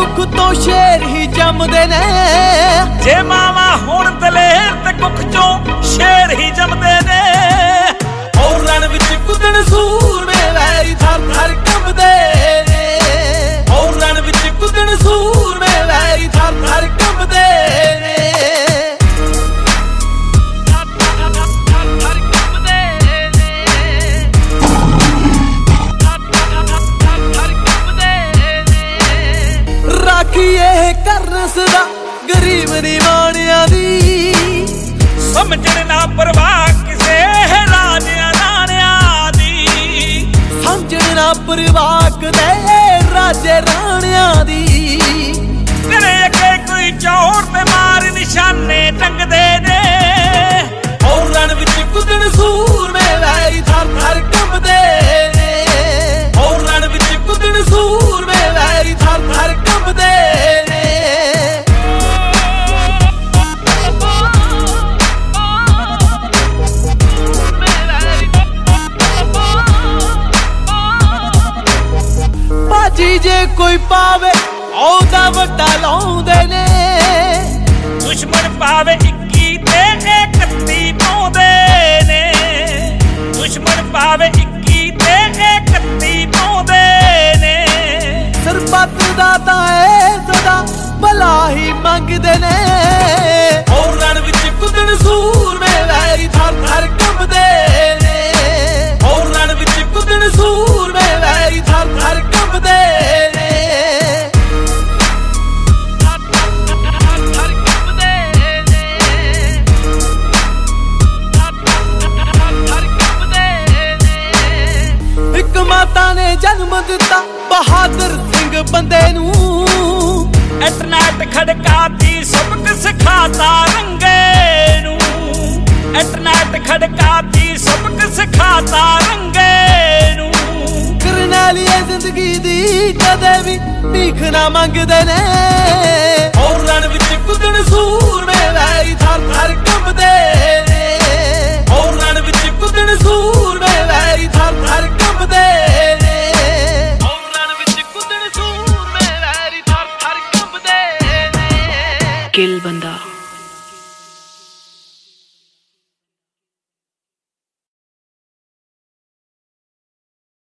ਕੁੱਖ ਤੋਂ ਸ਼ੇਰ ਹੀ ਜੰਮਦੇ ਨੇ। ਜੇ ਮਾਵਾ ਹੁਣ ਦਲੇਰ ਤੇ ਕੁੱਖ ਚੋਂ ਸ਼ੇਰ ਹੀ ਜੰਮਦੇ ਨੇ। ਉਹ ਰਣ ਵਿੱਚ ਕੁੱਦਣ ਸੂਰਮੇ ਵੈਰੀ ਥਰ ਥਰ ਕੰਬਦੇ ਨੇ। ਉਹ ਰਣ ਵਿੱਚ ਕੁੱਦਣ ਸੂਰਮੇ ਵੈਰੀ ਥਰ ਥਰ ਕੰਬਦੇ ਨੇ। ਰਾਖੀ ਇਹ ਕਰਨ ਸਦਾ ਗਰੀਬ ਨਿਵਾਣਿਆਂ ਦੀ। ਸਮਝਣ ਨਾ ਪਰਵਾਹ ਕਿਸੇ ਰਾਜਿਆਂ ਰਾਣਿਆਂ ਦੀ। ਸਮਝਣ ਨਾ ਪਰਵਾਹ ਕਦੇ ਰਾਜੇ ਰਾਣਿਆਂ ਦੀ। ਤੇਰੇ ਅੱਗੇ ਕੋਈ ਚੌੜ ਤੇ ਮਾਰ ਨਿਸ਼ਾਨੇ ਟੰਗਦੇ ਨੇ। ਉਹ ਰਣ ਵਿੱਚ ਕੁੱਦਣ ਸੂਰਮੇ ਵੈਰੀ ਥਰ ਥਰ ਕੰਬਦੇ ਨੇ। ਉਹ ਰਣ ਵਿੱਚ ਕੁੱਦਣ ਸੂਰਮੇ ਵੈਰੀ ਥਰ ਥਰ ਕੰਬਦੇ ਨੇ। ਬਾਜੀ ਜੇ ਕੋਈ ਪਾਵੇ ਉਹਦਾ ਵੱਡਾ ਲਾਉਂਦੇ ਨੇ। ਦੁਸ਼ਮਣ ਪਾਵੇ 21 ਤੇ 31 ਪਾਉਂਦੇ ਨੇ। ਦੁਸ਼ਮਣ ਪਾਵੇ 21 ਤੇ 31 ਪਾਉਂਦੇ ਨੇ। ਸਰਬੱਤ ਦਾ ਤਾਂ ਇਹ ਸਦਾ ਭਲਾ ਹੀ ਮੰਗਦੇ ਨੇ। ਉਹ ਰਣ ਵਿੱਚ ਕੁੱਦਣ ਸੂਰਮੇ ਵੈਰੀ ਥਰ ਥਰ ਕੰਬਦੇ ਨੇ। ਉਹ ਰਣ ਵਿੱਚ ਕੁੱਦਣ ਸੂਰਮੇ ਵੈਰੀ ਥਰ ਥਰ ਕੰਬਦੇ ਨੇ। ਇੱਕ ਮਾਤਾ ਨੇ ਜਨਮ ਦਿੱਤਾ ਬਹਾਦਰ ਸਿੰਘ ਬੰਦੇ ਨੂੰ। ਐਟਨਾਟ ਖੜਕਾਤੀ ਸਬਕ ਸਿਖਾਤਾ ਰੰਗੇ ਨੂੰ। ਐਟਨਾਟ ਖੜਕਾਤੀ ਸਬਕ ਸਿਖਾਤਾ ਰੰਗੇ ਨੂੰ। ਕਰਨੈਲੀਏ ਜ਼ਿੰਦਗੀ ਦੀ ਕਦੇ ਵੀ ਭੀਖ ਨਾ ਮੰਗਦੇ ਨੇ। ਉਹ ਰਣ ਵਿੱਚ ਕੁੱਦਣ ਸੂਰਮੇ ਵੈਰੀ ਥਰ ਥਰ ਕੰਬਦੇ ਨੇ। ਉਹ ਰਣ ਵਿੱਚ ਕੁੱਦਣ ਸੂਰਮੇ ਵੈਰੀ ਥਰ ਥਰ ਕੰਬਦੇ ਨੇ। ਉਹ ਰਣ ਵਿੱਚ ਕੁੱਦਣ ਸੂਰਮੇ ਵੈਰੀ ਥਰ ਥਰ ਕੰਬਦੇ ਨੇ। ਕਿਲ ਬੰਦਾ